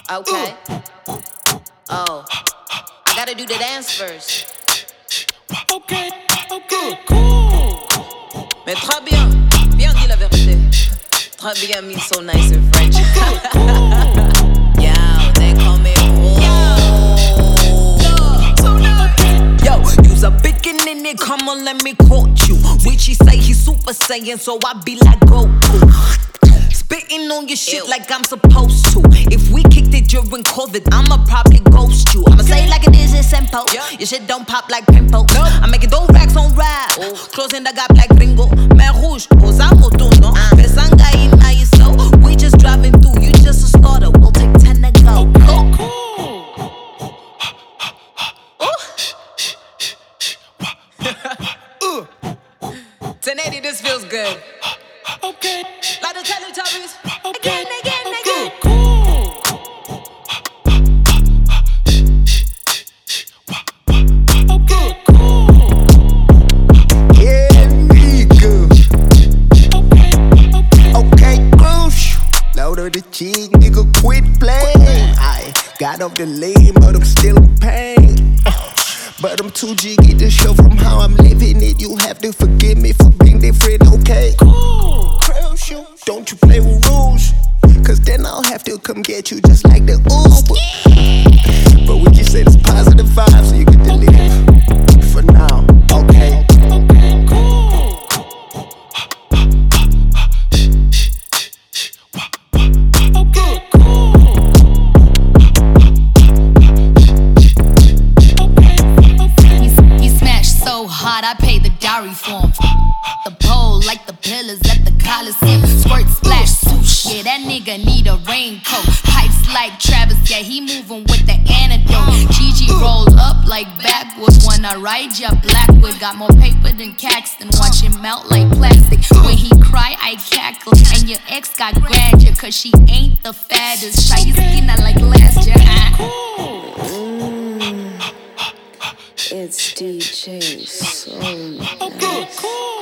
Okay. Oh, I gotta do the dance first. Okay, cool. Mais très bien, bien dit la vérité. Très bien means so nice in French. Yo, they call me Yo, you's a bikini, come on, let me quote you. Richie say he's Super Saiyan, so I be like Goku. Spitting on your shit like I'm supposed to. If we kicked it during COVID, I'ma probably ghost you. I'ma say it like it is in Sempo. Your shit don't pop like pimple. I'm making those racks on rap. Closing the gap like gringo. Mer rouge, osamo tu, no? Pesanga in my soul. We just driving through, you just a starter. We'll take 10 to go. Cool. 1080, this feels good. Okay. Like the Teletubbies. Okay. Again. Cool. Okay, cool. Yeah, nigga. Okay, cruise. Load of the cheek, nigga, quit playing. I got off the lean, but I'm still in pain. But I'm too jiggy to show from how I'm living it. You have to forgive me for being different, okay? Cool. Cruise, don't you play with rules. Cause then I'll have to come get you just like the Uber. But we just say it's positive vibes so you can delete it. For now, okay? Okay, cool. Okay, cool. He smashed so hard, I paid the dowry for him. The pole like the pillars at the Coliseum. Squirt, splash, swoosh. Yeah, that nigga need a raincoat. Pipes like Travis, yeah, he moving with the antidote. Gigi rolled up like backwards when I ride ya. Blackwood got more paper than Caxton. Watch him melt like plastic. When he cry, I cackle. And your ex got grad ya, cause she ain't the fattest. Shy skin like last year. It's DJ Soul. Okay, cool.